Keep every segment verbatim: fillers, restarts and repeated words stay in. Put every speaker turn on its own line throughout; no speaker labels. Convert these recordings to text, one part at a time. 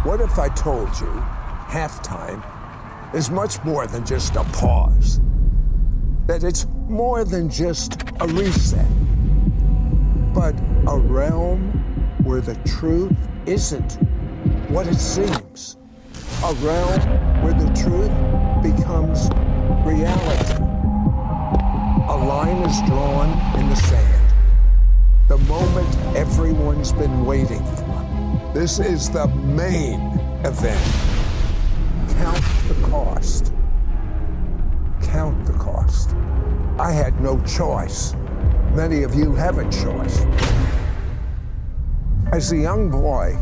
What if I told you halftime is much more than just a pause? That it's more than just a reset, but a realm where the truth isn't what it seems. A realm where the truth becomes reality. A line is drawn in the sand. The moment everyone's been waiting for. This is the main event. Count the cost. Count the cost. I had no choice. Many of you have a choice. As a young boy,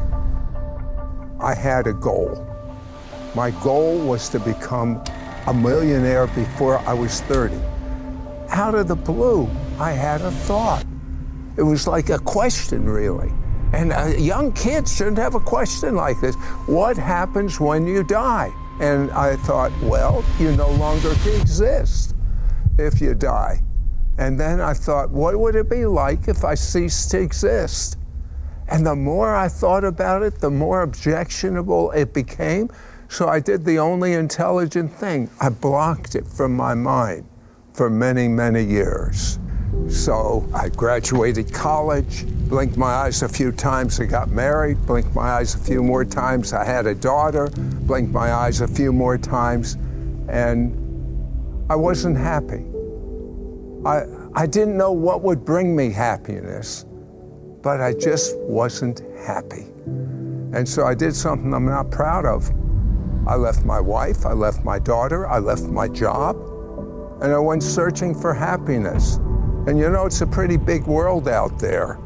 I had a goal. My goal was to become a millionaire before I was thirty. Out of the blue, I had a thought. It was like a question, really. And a young kid shouldn't have a question like this. What happens when you die? And I thought, well, you no longer exist if you die. And then I thought, what would it be like if I ceased to exist? And the more I thought about it, the more objectionable it became. So I did the only intelligent thing. I blocked it from my mind for many, many years. So I graduated college, blinked my eyes a few times, I got married, blinked my eyes a few more times, I had a daughter, blinked my eyes a few more times, and I wasn't happy. I, I didn't know what would bring me happiness, but I just wasn't happy. And so I did something I'm not proud of. I left my wife, I left my daughter, I left my job, and I went searching for happiness. And you know, it's a pretty big world out there.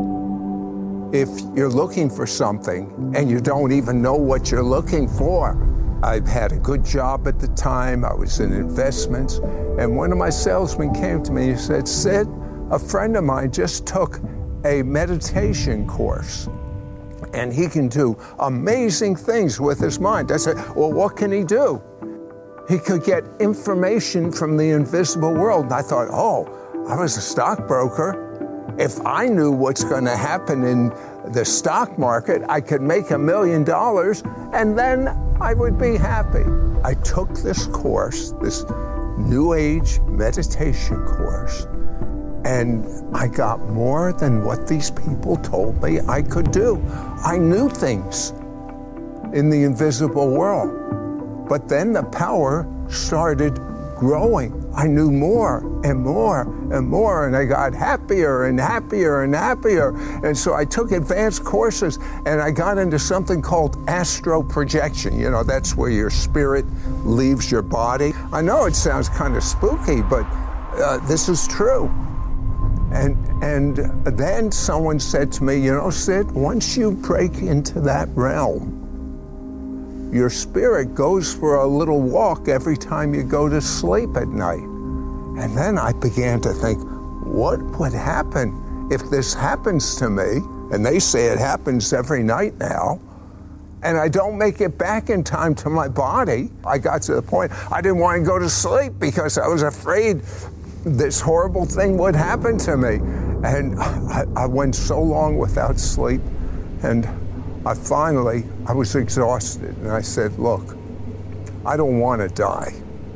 If you're looking for something and you don't even know what you're looking for. I had a good job at the time, I was in investments, and one of my salesmen came to me and said, Sid, a friend of mine just took a meditation course, and he can do amazing things with his mind. I said, well, what can he do? He could get information from the invisible world. And I thought, oh, I was a stockbroker. If I knew what's going to happen in the stock market, I could make a million dollars, and then I would be happy. I took this course, this New Age meditation course, and I got more than what these people told me I could do. I knew things in the invisible world, but then the power started growing. I knew more and more and more, and I got happier and happier and happier. And so I took advanced courses, and I got into something called astral projection. You know, that's where your spirit leaves your body. I know it sounds kind of spooky, but uh, this is true. And and then someone said to me, you know, Sid, once you break into that realm, your spirit goes for a little walk every time you go to sleep at night. And then I began to think, what would happen if this happens to me? And they say it happens every night now, and I don't make it back in time to my body. I got to the point I didn't want to go to sleep because I was afraid this horrible thing would happen to me. And I, I went so long without sleep, and I finally, I was exhausted, and I said, look, I don't want to die,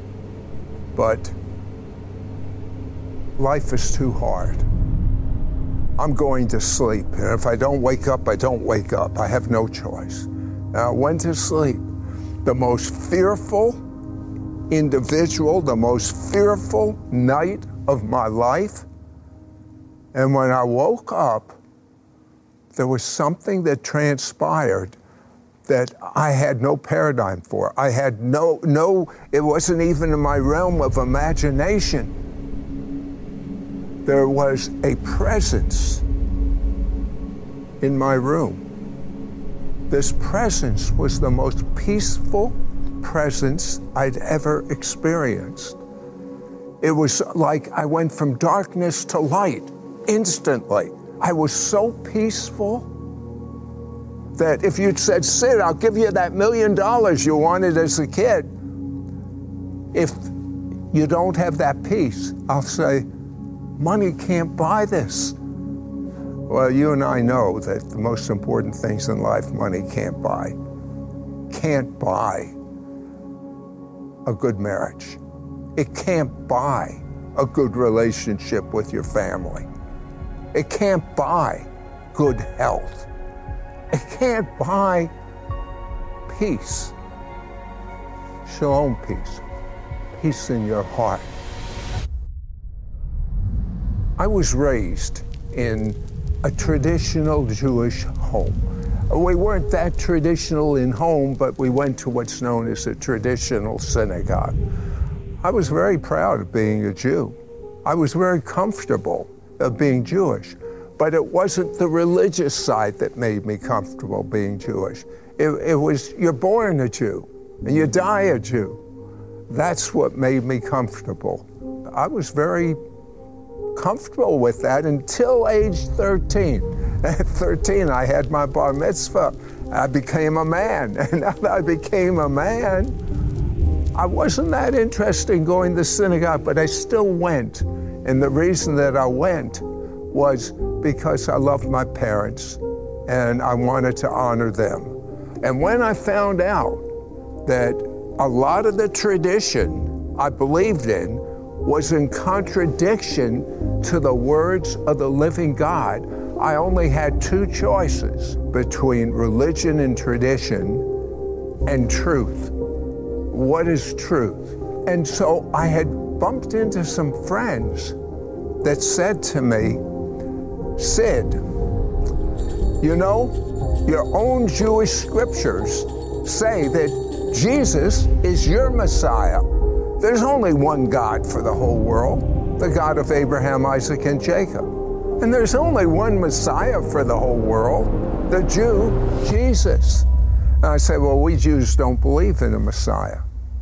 but life is too hard. I'm going to sleep, and if I don't wake up, I don't wake up. I have no choice. And I went to sleep. The most fearful individual, the most fearful night of my life. And when I woke up, there was something that transpired that I had no paradigm for. I had no, no, it wasn't even in my realm of imagination. There was a presence in my room. This presence was the most peaceful presence I'd ever experienced. It was like I went from darkness to light instantly. I was so peaceful that if you'd said, Sid, I'll give you that million dollars you wanted as a kid, if you don't have that peace, I'll say, money can't buy this. Well, you and I know that the most important things in life, money can't buy. can't buy a good marriage. It can't buy a good relationship with your family. It can't buy good health. It can't buy peace. Shalom peace. Peace in your heart. I was raised in a traditional Jewish home. We weren't that traditional in home, but we went to what's known as a traditional synagogue. I was very proud of being a Jew. I was very comfortable of being Jewish, but it wasn't the religious side that made me comfortable being Jewish. It, it was, you're born a Jew and you die a Jew. That's what made me comfortable. I was very comfortable with that until age thirteen. At thirteen, I had my bar mitzvah. I became a man, and now that I became a man, I wasn't that interested in going to synagogue, but I still went. And the reason that I went was because I loved my parents and I wanted to honor them. And when I found out that a lot of the tradition I believed in was in contradiction to the words of the living God, I only had two choices between religion and tradition and truth. What is truth? And so I had bumped into some friends that said to me, Sid, you know, your own Jewish scriptures say that Jesus is your Messiah. There's only one God for the whole world, the God of Abraham, Isaac, and Jacob. And there's only one Messiah for the whole world, the Jew, Jesus. And I said, well, we Jews don't believe in a Messiah.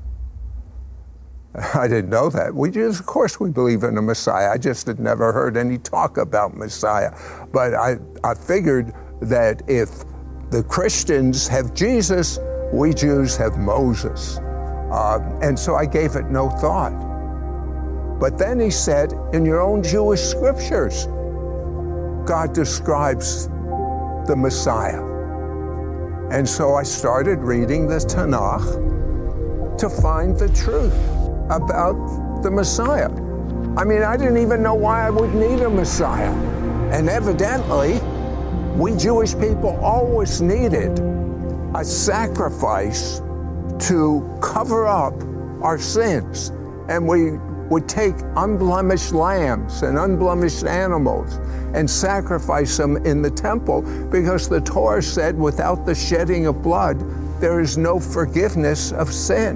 I didn't know that. We Jews, of course, we believe in a Messiah. I just had never heard any talk about Messiah. But I, I figured that if the Christians have Jesus, we Jews have Moses. Uh, and so I gave it no thought. But then he said, in your own Jewish scriptures, God describes the Messiah. And so I started reading the Tanakh to find the truth about the Messiah. I mean, I didn't even know why I would need a Messiah. And evidently, we Jewish people always needed a sacrifice to cover up our sins. And we would take unblemished lambs and unblemished animals and sacrifice them in the temple, because the Torah said without the shedding of blood, there is no forgiveness of sin.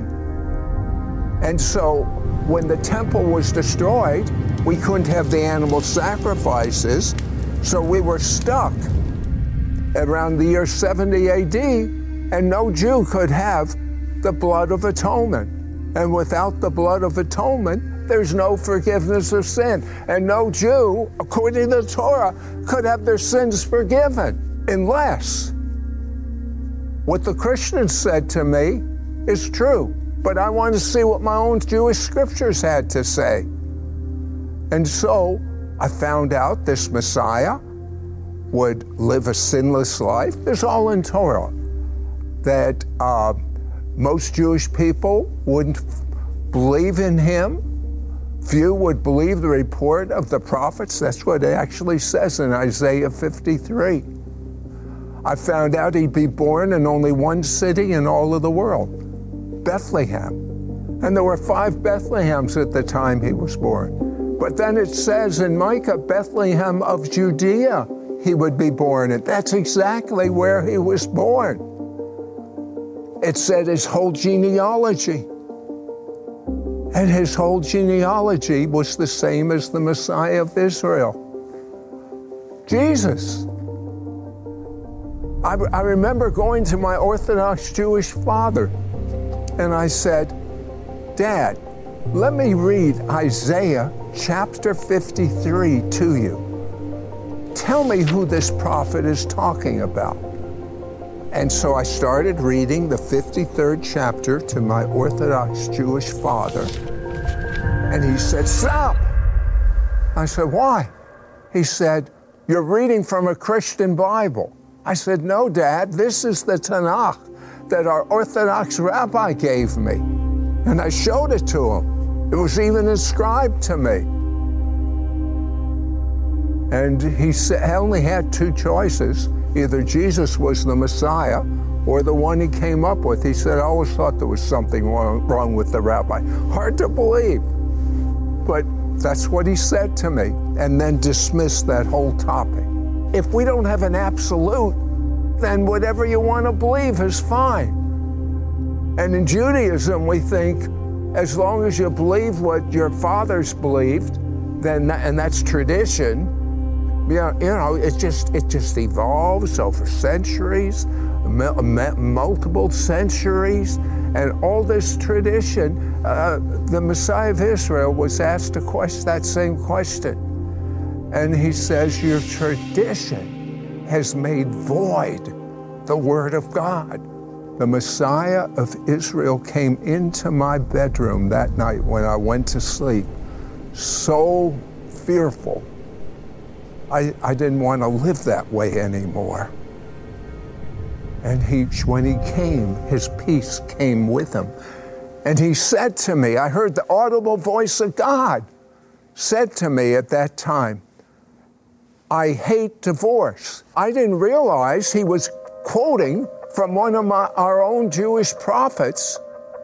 And so when the temple was destroyed, we couldn't have the animal sacrifices, so we were stuck around the year seventy A D, and no Jew could have the blood of atonement. And without the blood of atonement, there's no forgiveness of sin. And no Jew, according to the Torah, could have their sins forgiven unless what the Christians said to me is true. But I wanted to see what my own Jewish scriptures had to say. And so I found out this Messiah would live a sinless life. It's all in Torah. That uh, most Jewish people wouldn't believe in him. Few would believe the report of the prophets. That's what it actually says in Isaiah fifty-three. I found out he'd be born in only one city in all of the world, Bethlehem. And there were five Bethlehems at the time he was born. But then it says in Micah, Bethlehem of Judea, he would be born. And that's exactly where he was born. It said his whole genealogy. And his whole genealogy was the same as the Messiah of Israel, Jesus. I, I remember going to my Orthodox Jewish father, and I said, Dad, let me read Isaiah chapter fifty-three to you. Tell me who this prophet is talking about. And so I started reading the fifty-third chapter to my Orthodox Jewish father. And he said, stop. I said, why? He said, you're reading from a Christian Bible. I said, no, Dad, this is the Tanakh. that our Orthodox rabbi gave me. And I showed it to him. It was even inscribed to me. And he said, only had two choices. Either Jesus was the Messiah or the one he came up with. He said, I always thought there was something wrong, wrong with the rabbi. Hard to believe, but that's what he said to me, and then dismissed that whole topic. If we don't have an absolute, then whatever you want to believe is fine. And in Judaism, we think as long as you believe what your fathers believed, then that, and that's tradition. Yeah, you know, it just it just evolves over centuries, multiple centuries, and all this tradition. Uh, the Messiah of Israel was asked a question, that same question, and he says, "Your tradition has made void the word of God." The Messiah of Israel came into my bedroom that night when I went to sleep, so fearful. I, I didn't want to live that way anymore. And he, when he came, his peace came with him. And he said to me, I heard the audible voice of God said to me at that time, I hate divorce. I didn't realize he was quoting from one of my, our own Jewish prophets,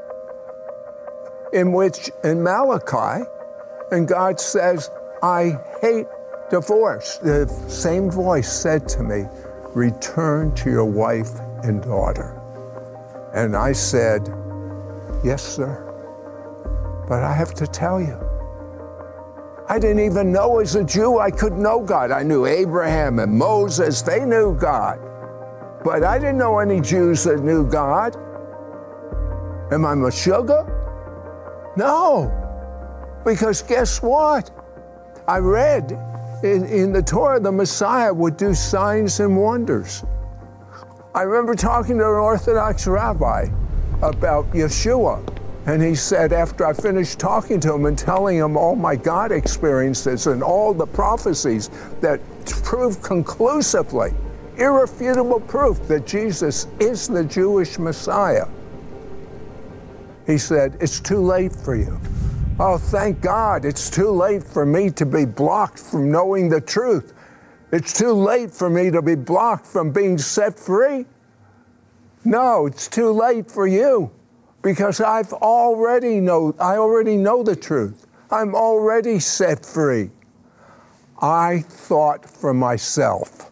in which, in Malachi, and God says, I hate divorce. The same voice said to me, return to your wife and daughter. And I said, yes, sir. But I have to tell you, I didn't even know as a Jew I could know God. I knew Abraham and Moses, they knew God. But I didn't know any Jews that knew God. Am I Meshuggah? No. Because guess what? I read in, in the Torah, the Messiah would do signs and wonders. I remember talking to an Orthodox rabbi about Yeshua, and he said, after I finished talking to him and telling him all my God experiences and all the prophecies that prove conclusively, irrefutable proof that Jesus is the Jewish Messiah, he said, it's too late for you. Oh, thank God, it's too late for me to be blocked from knowing the truth. It's too late for me to be blocked from being set free. No, it's too late for you, because I've already know, I already know the truth. I'm already set free. I thought for myself,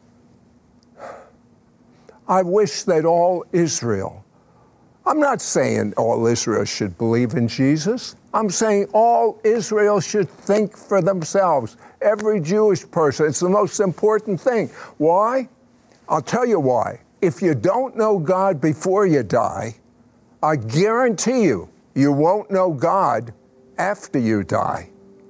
I wish that all Israel, I'm not saying all Israel should believe in Jesus. I'm saying all Israel should think for themselves. Every Jewish person, it's the most important thing. Why? I'll tell you why. If you don't know God before you die, I guarantee you, you won't know God after you die.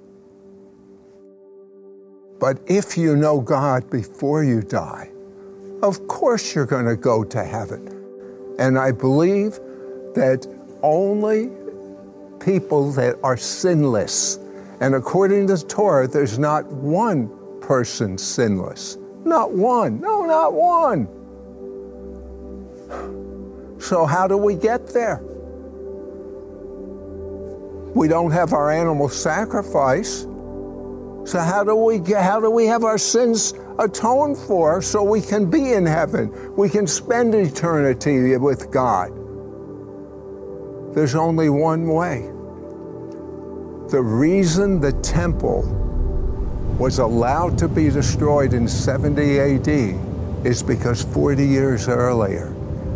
But if you know God before you die, of course you're going to go to heaven. And I believe that only people that are sinless, and according to the Torah, there's not one person sinless. Not one. No, not one. So how do we get there? We don't have our animal sacrifice. So how do we get, how do we have our sins atoned for so we can be in heaven? We can spend eternity with God. There's only one way. The reason the temple was allowed to be destroyed in seventy A D is because forty years earlier,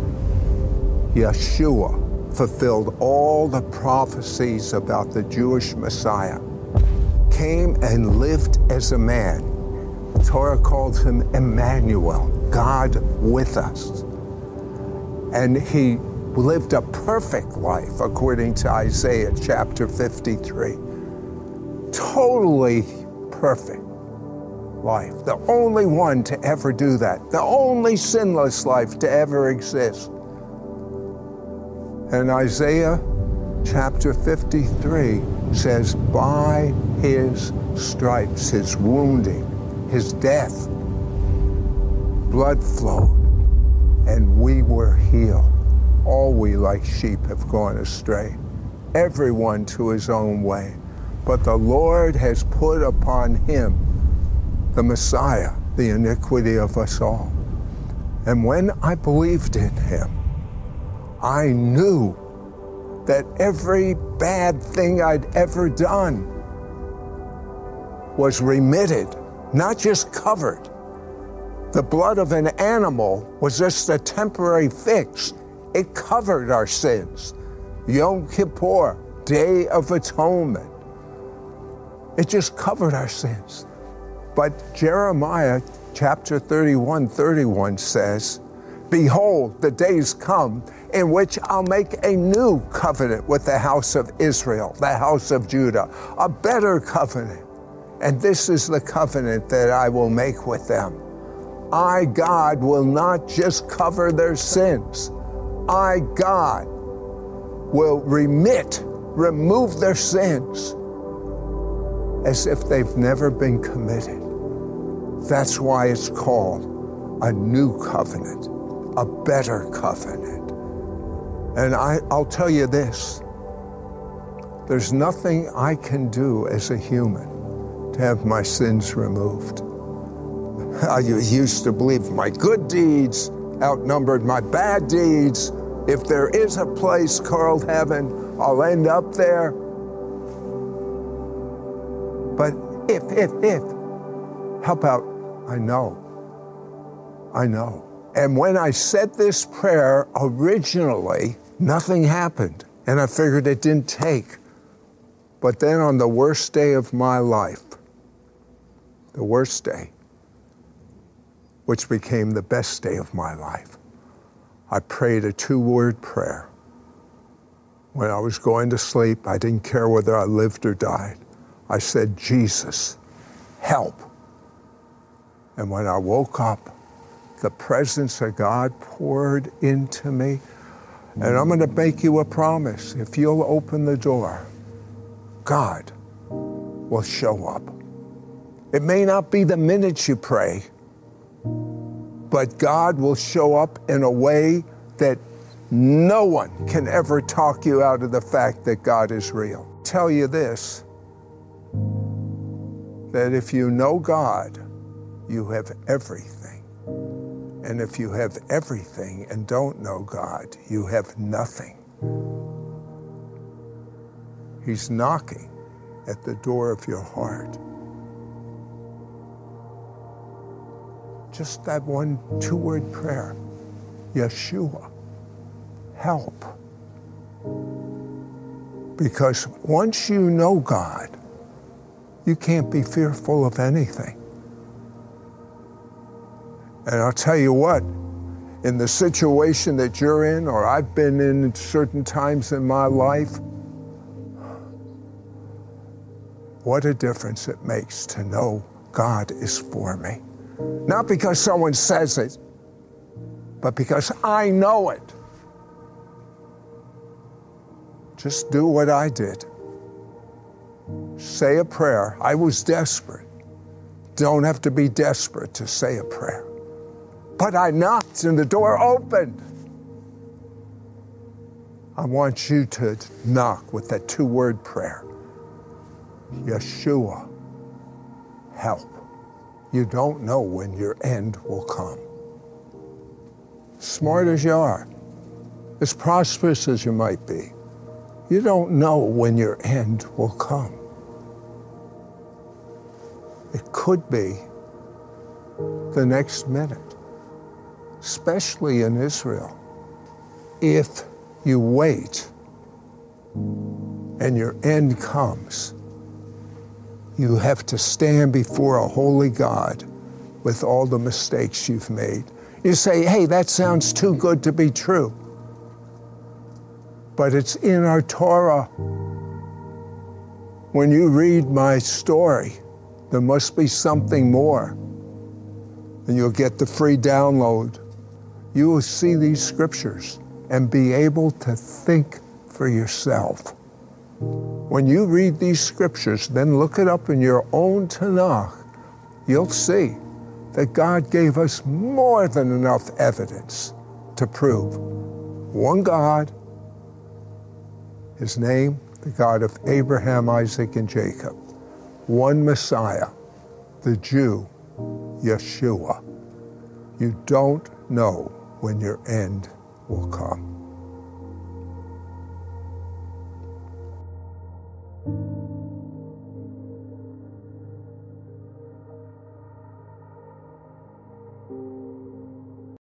Yeshua fulfilled all the prophecies about the Jewish Messiah, came and lived as a man. The Torah calls him Emmanuel, God with us. And he lived a perfect life, according to Isaiah chapter fifty-three. Totally perfect life. The only one to ever do that. The only sinless life to ever exist. And Isaiah chapter fifty-three says, by his stripes, his wounding, his death, blood flowed, and we were healed. All we like sheep have gone astray, everyone to his own way. But the Lord has put upon him, the Messiah, the iniquity of us all. And when I believed in him, I knew that every bad thing I'd ever done was remitted, not just covered. The blood of an animal was just a temporary fix. It covered our sins. Yom Kippur, Day of Atonement. It just covered our sins. But Jeremiah chapter thirty-one, thirty-one says, behold, the days come in which I'll make a new covenant with the house of Israel, the house of Judah, a better covenant. And this is the covenant that I will make with them. I, God, will not just cover their sins. I, God, will remit, remove their sins as if they've never been committed. That's why it's called a new covenant, a better covenant. And I, I'll tell you this, there's nothing I can do as a human to have my sins removed. I used to believe my good deeds outnumbered my bad deeds. If there is a place called heaven, I'll end up there. But if, if, if, how about I know? I know. And when I said this prayer originally, nothing happened. And I figured it didn't take. But then on the worst day of my life, the worst day, which became the best day of my life, I prayed a two-word prayer. When I was going to sleep, I didn't care whether I lived or died. I said, Jesus, help. And when I woke up, the presence of God poured into me. And I'm going to make you a promise. If you'll open the door, God will show up. It may not be the minute you pray, but God will show up in a way that no one can ever talk you out of the fact that God is real. Tell you this, that if you know God, you have everything. And if you have everything and don't know God, you have nothing. He's knocking at the door of your heart. Just that one two-word prayer, Yeshua, help. Because once you know God, you can't be fearful of anything. And I'll tell you what, in the situation that you're in, or I've been in at certain times in my life, what a difference it makes to know God is for me. Not because someone says it, but because I know it. Just do what I did. Say a prayer. I was desperate. Don't have to be desperate to say a prayer. But I knocked and the door opened. I want you to knock with that two-word prayer. Yeshua, help. You don't know when your end will come. Smart as you are, as prosperous as you might be, you don't know when your end will come. It could be the next minute, especially in Israel. If you wait and your end comes, you have to stand before a holy God with all the mistakes you've made. You say, hey, that sounds too good to be true. But it's in our Torah. When you read my story, there must be something more. And you'll get the free download. You will see these scriptures and be able to think for yourself. When you read these scriptures, then look it up in your own Tanakh, you'll see that God gave us more than enough evidence to prove One God, his name, the God of Abraham, Isaac, and Jacob. One Messiah, the Jew, Yeshua. You don't know when your end will come.